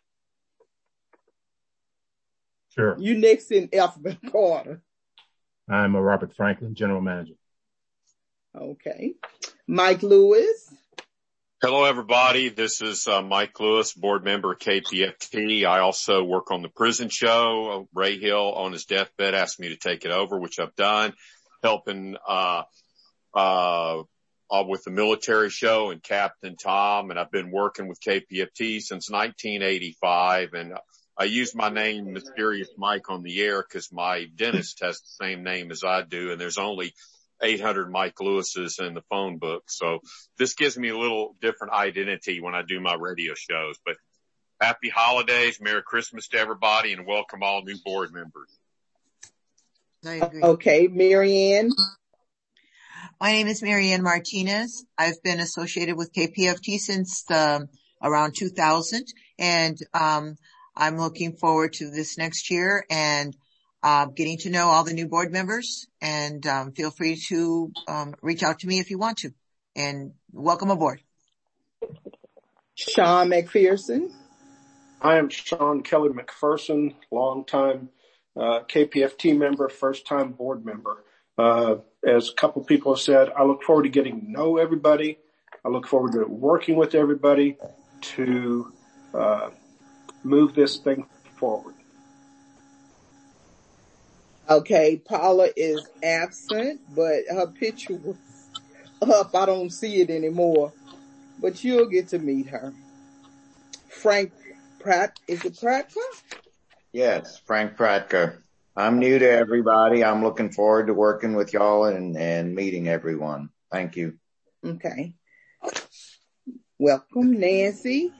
Sure. You next in alphabetical order. I'm a Robert Franklin, General Manager. Okay. Mike Lewis. Hello, everybody. This is uh, Mike Lewis, board member K P F T. I also work on the prison show. Ray Hill, on his deathbed, asked me to take it over, which I've done. helping, uh, uh, uh, with the military show and Captain Tom. And I've been working with K P F T since nineteen eighty-five. And I use my name, Mysterious Mike, on the air because my dentist has the same name as I do. And there's only eight hundred Mike Lewis's in the phone book. So this gives me a little different identity when I do my radio shows. But happy holidays, Merry Christmas to everybody, and welcome all new board members. Okay, Marianne. My name is Marianne Martinez. I've been associated with K P F T since um, around two thousand, and um, I'm looking forward to this next year and uh, getting to know all the new board members. And um, feel free to um, reach out to me if you want to. And welcome aboard. Sean McPherson. I am Sean Kelly McPherson, longtime uh, K P F T member, first-time board member. Uh, as a couple people have said, I look forward to getting to know everybody. I look forward to working with everybody to uh, move this thing forward. Okay, Paula is absent, but her picture was up. I don't see it anymore, but you'll get to meet her. Frank Pratt, is it Pratka? Yes, Frank Pratka. I'm new to everybody. I'm looking forward to working with y'all and, and meeting everyone. Thank you. Okay. Welcome, Nancy.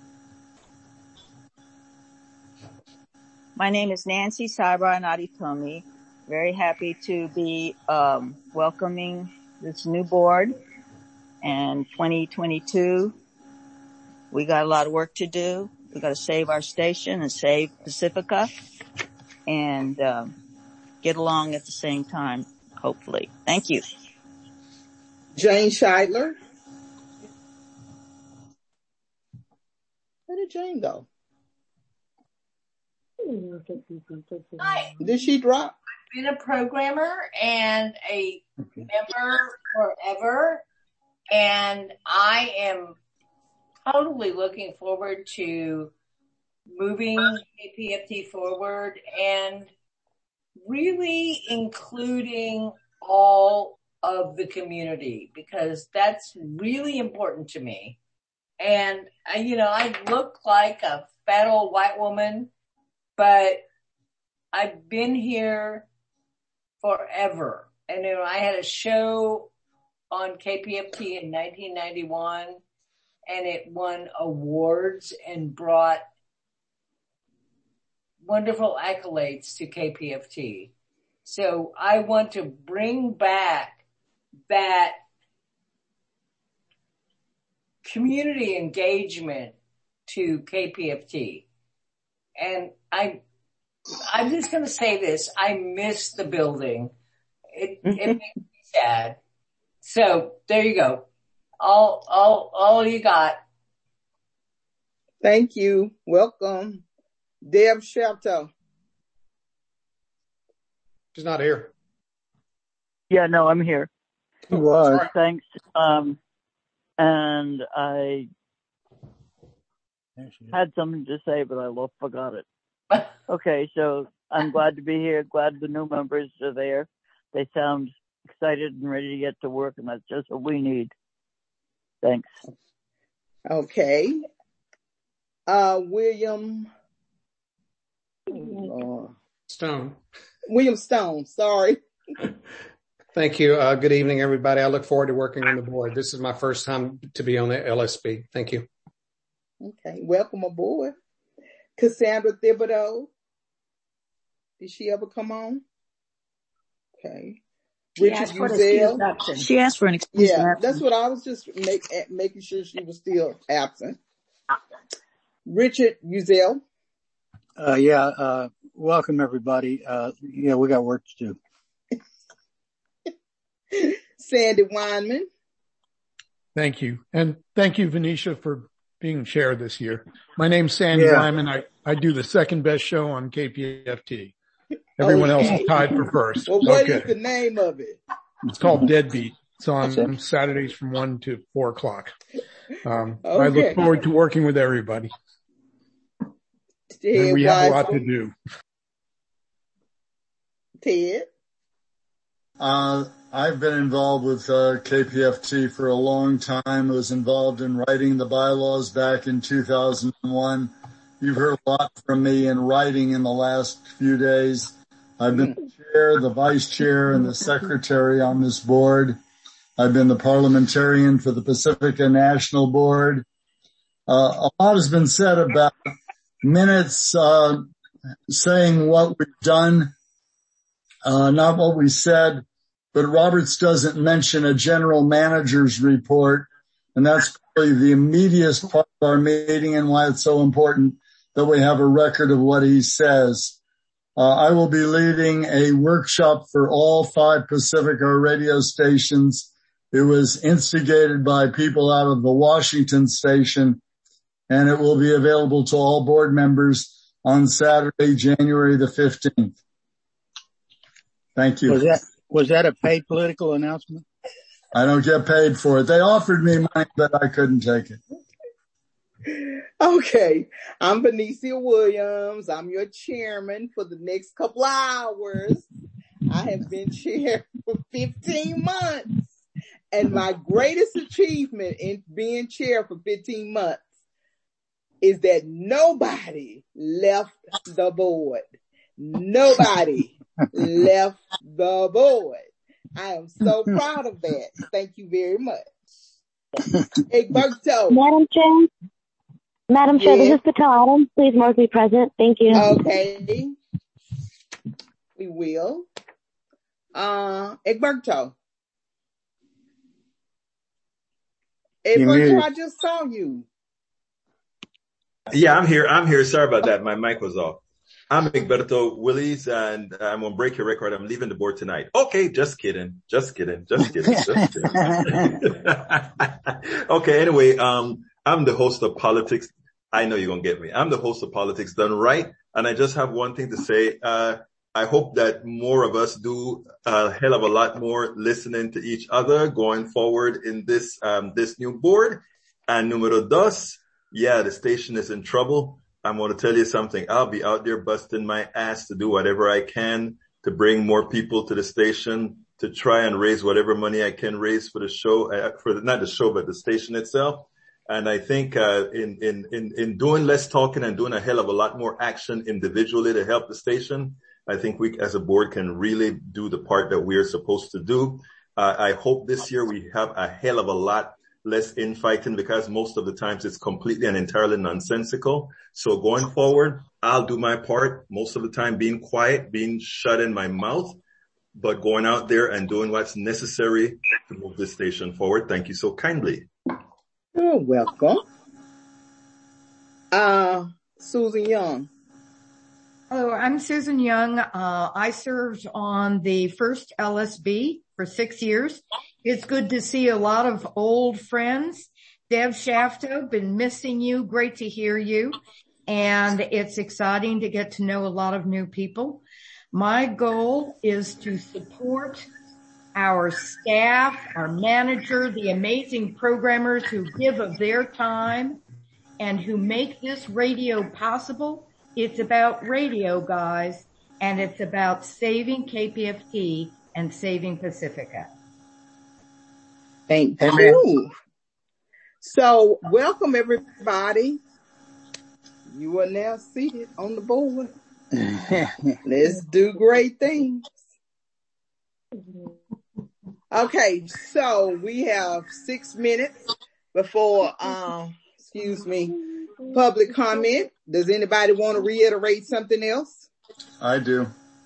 My name is Nancy Sabra Naditomi. Very happy to be um, welcoming this new board and twenty twenty-two. We got a lot of work to do. We got to save our station and save Pacifica and um, get along at the same time, hopefully. Thank you. Jane Scheidler. Where did Jane go? Hi. Did she drop? I've been a programmer and a member forever, and I am totally looking forward to moving K P F T forward and really including all of the community, because that's really important to me. And I, you know, I look like a fat old white woman, but I've been here forever. And you know, I had a show on K P F T in nineteen ninety-one, and it won awards and brought wonderful accolades to K P F T. So I want to bring back that community engagement to K P F T. And I, I'm just going to say this. I miss the building. It, it makes me sad. So there you go. All, all, all you got. Thank you. Welcome. Deb Shelto. She's not here. Yeah, no, I'm here. He was. Thanks. Um, and I had something to say, but I forgot it. Okay, so I'm glad to be here. Glad the new members are there. They sound excited and ready to get to work, and that's just what we need. Thanks. Okay. Uh, William uh, Stone. William Stone, sorry. Thank you. Uh, good evening, everybody. I look forward to working on the board. This is my first time to be on the L S B. Thank you. Okay, welcome aboard. Cassandra Thibodeau. Did she ever come on? Okay. She Richard asked for Uzel. an excused She asked for an excused Yeah, absence. that's what I was just make, making sure she was still absent. Richard Uzel. Uh, yeah, uh, welcome everybody. Uh, yeah, we got work to do. Sandy Weinman. Thank you. And thank you, Venetia, for being chair this year. My name's Sandy Yeah. Wyman. I, I do the second best show on K P F T. Everyone else is tied for first. Well, what Okay. is the name of it? It's called Deadbeat. It's on Saturdays from one to four o'clock. Um, I Okay. look forward to working with everybody. Ted And we have a lot to Weissman. do. Ted. Uh, I've been involved with uh, K P F T for a long time. I was involved in writing the bylaws back in two thousand one. You've heard a lot from me in writing in the last few days. I've been the chair, the vice chair, and the secretary on this board. I've been the parliamentarian for the Pacifica National Board. Uh, a lot has been said about minutes, uh, saying what we've done, uh, not what we said, but Roberts doesn't mention a general manager's report. And that's probably the immediate part of our meeting and why it's so important that we have a record of what he says. Uh, I will be leading a workshop for all five Pacifica radio stations. It was instigated by people out of the Washington station, and it will be available to all board members on Saturday, January the fifteenth. Thank you. Was that, was that a paid political announcement? I don't get paid for it. They offered me money, but I couldn't take it. Okay. I'm Benicia Williams. I'm your chairman for the next couple of hours. I have been chair for fifteen months. And my greatest achievement in being chair for fifteen months is that nobody left the board. Nobody left the board. I am so proud of that. Thank you very much. Egberto. Madam Chair. Madam Chair, Yes. this is Patel Adams. Please mark me present. Thank you. Okay. We will. Uh, Egberto. Egberto, I just saw you. Yeah, I'm here. I'm here. Sorry about that. My mic was off. I'm Egberto Willis, and I'm on Break Your Record. I'm leaving the board tonight. Okay, just kidding. Just kidding. Just kidding. Just kidding. Okay, anyway, um, I'm the host of Politics. I know you're going to get me. I'm the host of Politics Done Right, and I just have one thing to say. Uh, I hope that more of us do a hell of a lot more listening to each other going forward in this, um, this new board. And numero dos, yeah, the station is in trouble. I'm going to tell you something. I'll be out there busting my ass to do whatever I can to bring more people to the station, to try and raise whatever money I can raise for the show, uh, for the, not the show, but the station itself. And I think, uh, in, in, in, in doing less talking and doing a hell of a lot more action individually to help the station, I think we as a board can really do the part that we're supposed to do. Uh, I hope this year we have a hell of a lot less infighting, because most of the times it's completely and entirely nonsensical. So going forward, I'll do my part, most of the time being quiet, being shut in my mouth, but going out there and doing what's necessary to move this station forward. Thank you so kindly. You're welcome. Uh, Susan Young. Hello, I'm Susan Young. Uh, I served on the first L S B for six years. It's good to see a lot of old friends. Deb Shafto, been missing you. Great to hear you. And it's exciting to get to know a lot of new people. My goal is to support our staff, our manager, the amazing programmers who give of their time and who make this radio possible. It's about radio, guys, and it's about saving K P F T and saving Pacifica. Thank you. So welcome everybody. You are now seated on the board. Let's do great things. Okay, so we have six minutes before, um, excuse me, public comment. Does anybody want to reiterate something else? I do.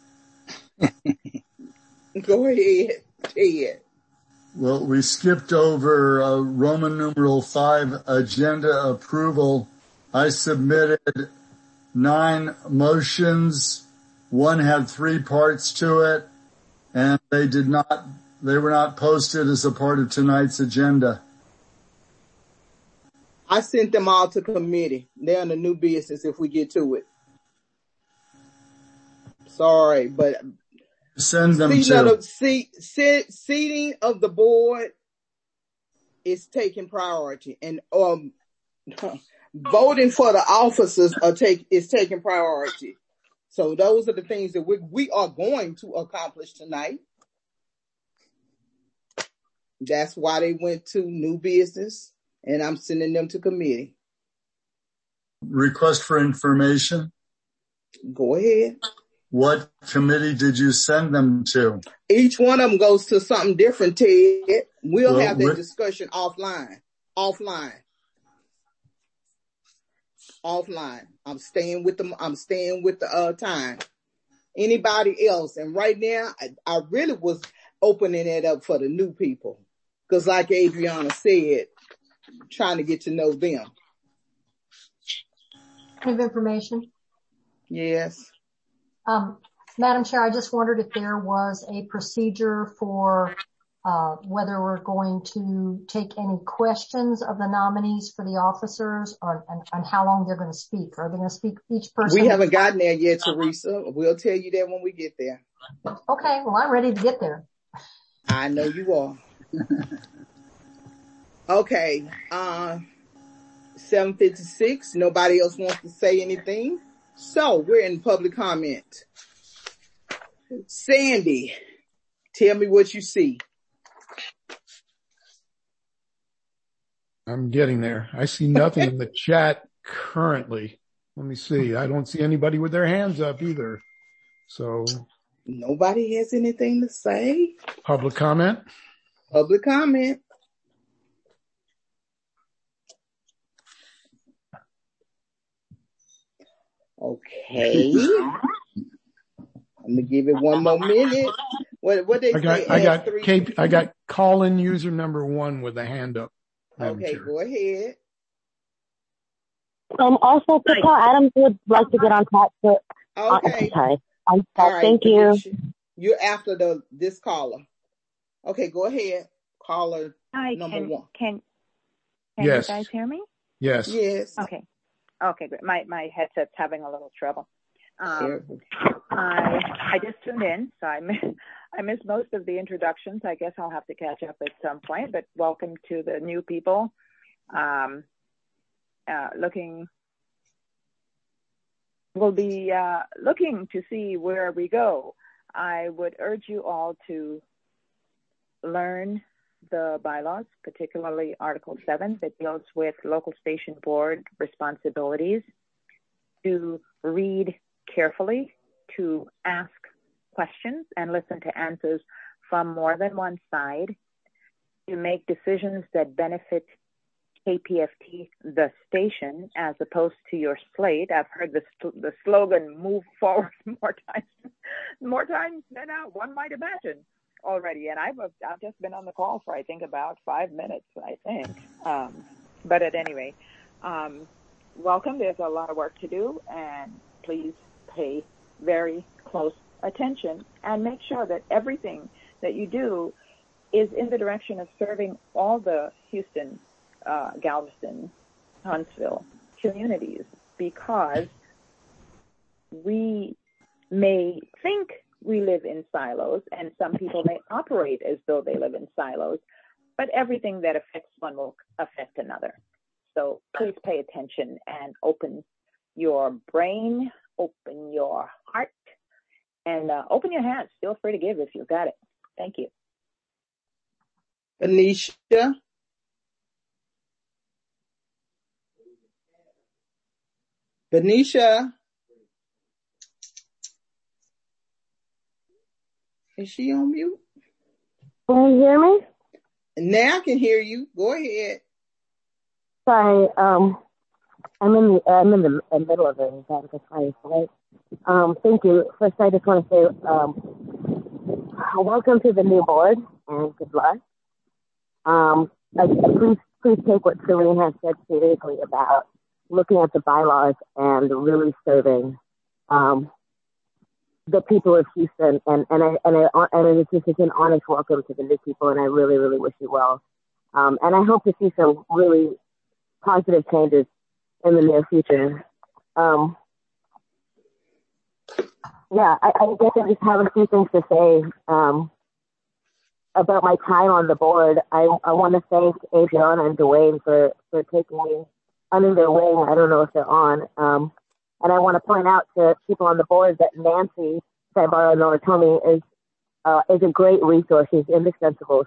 Go ahead, Ted. Well, we skipped over uh, Roman numeral five, agenda approval. I submitted nine motions. One had three parts to it, and they did not, they were not posted as a part of tonight's agenda. I sent them all to committee. They're on the new business if we get to it. Sorry, but send them seating to. Of the, seat, seat, seating of the board is taking priority, and um, voting for the officers are take is taking priority. So those are the things that we we are going to accomplish tonight. That's why they went to new business, and I'm sending them to committee. Request for information. Go ahead. What committee did you send them to? Each one of them goes to something different, Ted. We'll Well, have that Rick- discussion offline. Offline. Offline. I'm staying with them. I'm staying with the uh, time. Anybody else? And right now, I, I really was opening it up for the new people. Because like Adriana said, trying to get to know them. Point of information. Yes. Um, Madam Chair, I just wondered if there was a procedure for uh, whether we're going to take any questions of the nominees for the officers, or and, and how long they're going to speak. Are they going to speak each person? We haven't gotten there yet, Teresa. We'll tell you that when we get there. Okay, well, I'm ready to get there. I know you are. Okay, uh, seven fifty-six. Nobody else wants to say anything. So we're in public comment. Sandy, tell me what you see. I'm getting there. I see nothing in the chat currently. Let me see. I don't see anybody with their hands up either. So nobody has anything to say. Public comment. Public comment. Okay. I'm gonna give it one more minute. What what they I got say? I got three- K P, I got call in user number one with a hand up. Okay, go ahead. Um, also, Patel Adams would like to get on top. To, Okay. Uh, sorry. I'm All sorry. right, Thank you. Felicia. You're after the this caller. Okay, go ahead. Caller Hi, number can, one. can, can Yes. you guys hear me? Yes. Yes. Okay. Okay, great. My, my headset's having a little trouble. Um, Terrible. I, I just tuned in, so I missed, I missed most of the introductions. I guess I'll have to catch up at some point, but welcome to the new people. Um, uh, looking, we'll be, uh, looking to see where we go. I would urge you all to learn the bylaws, particularly Article seven that deals with local station board responsibilities, to read carefully, to ask questions and listen to answers from more than one side, to make decisions that benefit K P F T, the station, as opposed to your slate. I've heard the, the slogan move forward more times, more times than uh, one might imagine already. And I've, I've just been on the call for, I think, about five minutes, I think. Um, but at any rate, um, welcome. There's a lot of work to do, and please pay very close attention and make sure that everything that you do is in the direction of serving all the Houston, uh, Galveston, Huntsville communities, because we may think we live in silos, and some people may operate as though they live in silos, but everything that affects one will affect another. So please pay attention and open your brain, open your heart, and uh, open your hands. Feel free to give if you've got it. Thank you. Anisha. Benisha. Is she on mute? Can you hear me? Now I can hear you. Go ahead. Sorry, um, I'm in the I'm in the uh, middle of it. That's fine, right? Um, thank you. First, I just want to say, um, welcome to the new board and good luck. Um, I, please, please take what Celine has said seriously about looking at the bylaws and really serving um, the people of Houston. And and I and I and it's just an honest welcome to the new people. And I really, really wish you well. Um, and I hope to see some really positive changes in the near future. Um, yeah, I, I guess I just have a few things to say um, about my time on the board. I, I want to thank Adriana and Dwayne for, for taking me under their wing. I don't know if they're on. Um, and I want to point out to people on the board that Nancy Saibara Noritomi is uh, is a great resource. She's indispensable. She's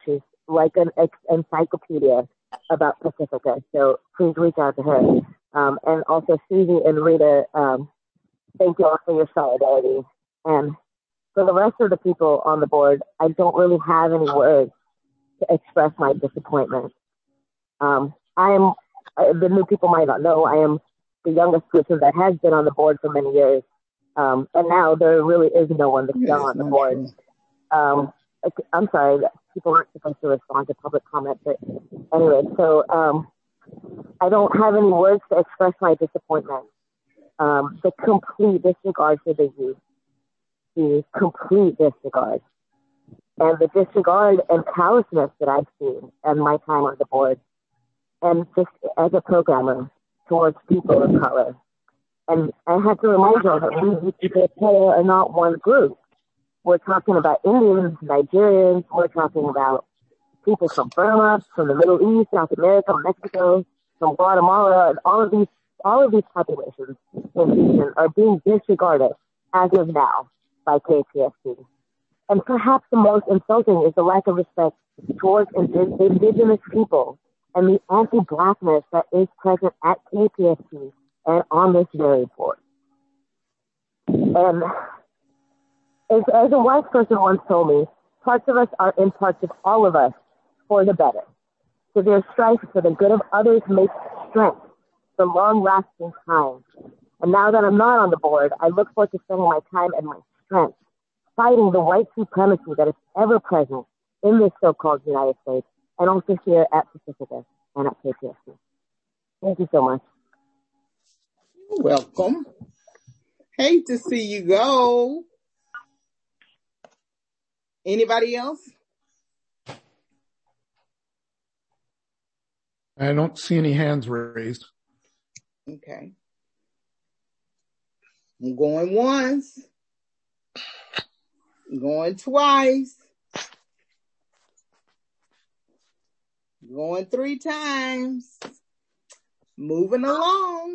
like an ex- encyclopedia about Pacifica. So please reach out to her. Um, and also Susie and Rita, um, thank you all for your solidarity. And for the rest of the people on the board, I don't really have any words to express my disappointment. Um, I am, uh, the new people might not know, I am the youngest person that has been on the board for many years. Um, and now there really is no one that's still on the board. Um, I'm sorry, people aren't supposed to respond to public comment, but anyway, so um, I don't have any words to express my disappointment. Um, the complete disregard for the youth, the complete disregard, and the disregard and callousness that I've seen in my time on the board, and just as a programmer towards people of color. And I have to remind you that we people of color are not one group. We're talking about Indians, Nigerians, we're talking about people from Burma, from the Middle East, South America, Mexico, from Guatemala, and all of these all of these populations in Houston are being disregarded as of now by K P F T. And perhaps the most insulting is the lack of respect towards ind- indigenous people and the anti-blackness that is present at K P F T and on this very board. And as, as a white person once told me, parts of us are in parts of all of us for the better. So their strife for the good of others makes strength for long-lasting time. And now that I'm not on the board, I look forward to spending my time and my strength fighting the white supremacy that is ever present in this so-called United States, and also here at Pacifica and at K P F T. Thank you so much. You're welcome. Hate to see you go. Anybody else? I don't see any hands raised. Okay. I'm going once. Going twice. Going three times. Moving along.